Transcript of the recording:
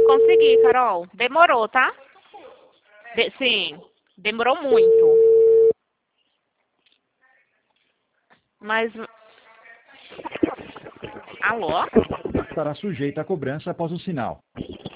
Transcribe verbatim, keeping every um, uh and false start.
Consegui, Carol. Demorou, tá? De- sim, demorou muito. Mas... Alô? Estará sujeita a cobrança após o sinal.